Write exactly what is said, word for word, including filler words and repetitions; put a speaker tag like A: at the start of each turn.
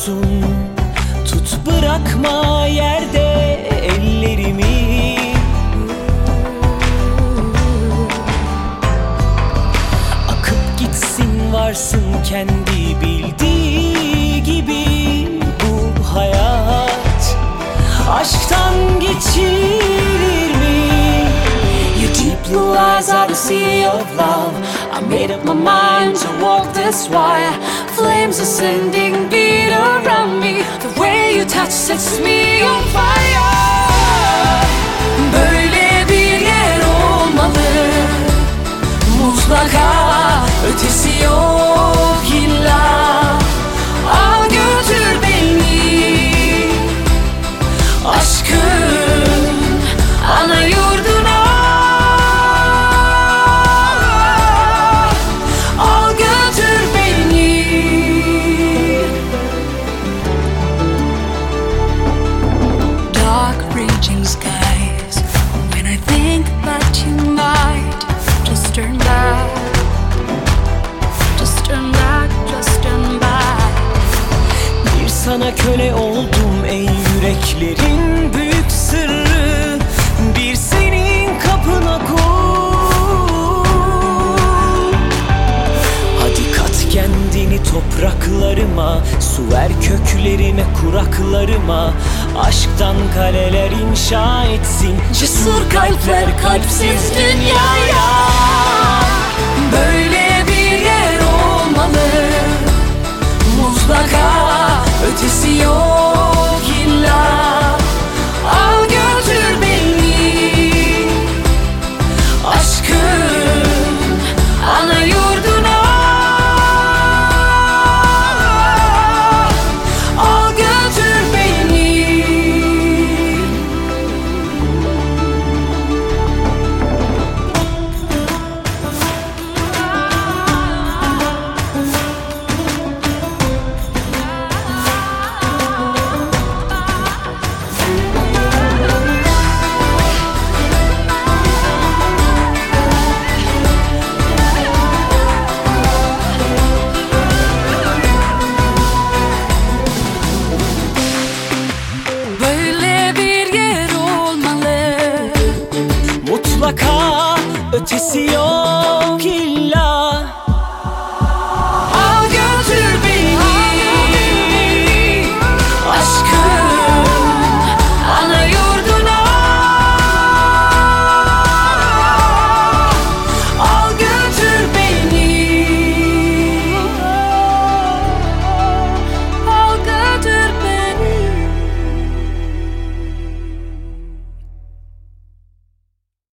A: musun? Tut bırakma yerde ellerimi. Akıp gitsin varsın kendi bildiği gibi bu hayat. Aşktan geçilir mi? Your deep blue eyes are the sea of love. I made up my mind to walk this wire. Flames ascending beat around me. The way you touch sets me on fire. Böyle bir yer olmalı, mutlaka ötesi yok illa. Al götür beni aşkın ana yurduna. Al götür beni.
B: Dark raging skies, when I think that you might just turn back, just turn back, just turn back.
A: Bir sana köle oldum ey yüreklerin büyük sırrı. Bir senin kapına kul. Hadi kat kendini topraklarıma, su ver köklerime kuraklarıma. Aşktan kaleler inşa etsin cesur kalpler kalpsiz dünyaya. Böyle bir yer olmalı, mutlaka ötesi yok illa. Al götür beni aşkın ana yurduna. Al götür beni.
B: Böyle bir yer olmalı,
A: Mutlaka ötesi yok.